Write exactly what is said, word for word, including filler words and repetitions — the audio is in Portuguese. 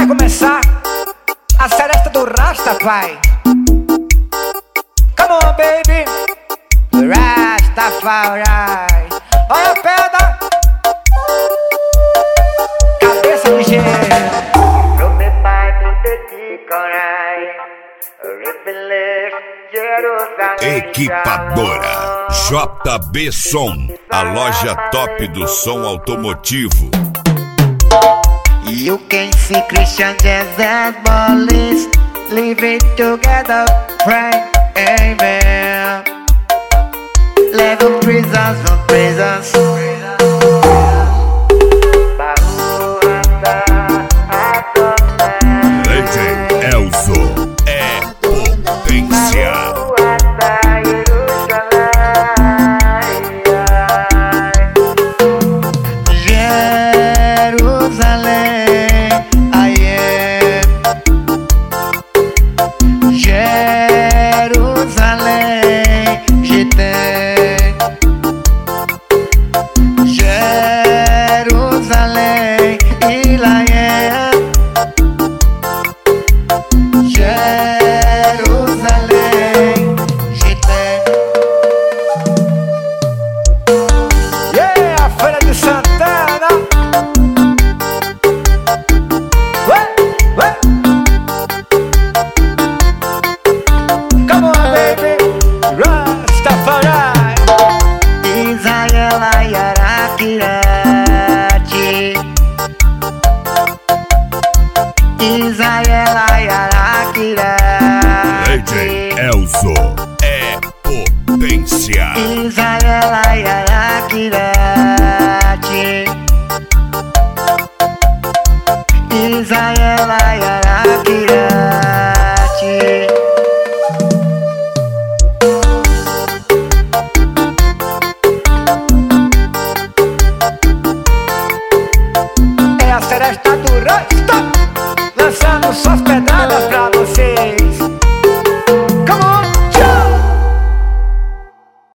Vai começar a seresta do Rasta, pai. Come on, baby. Rastafari. Olha a pedra. Cabeça ligeira. Equipadora J B Som, a loja top do som automotivo. You can see Christian Jazz and Police living together, pray, amen. Level prisons from prisons. Leite Elzo é potência. Leite Elzo é potência. É a seresta do Rasta, lançando suas pedradas pra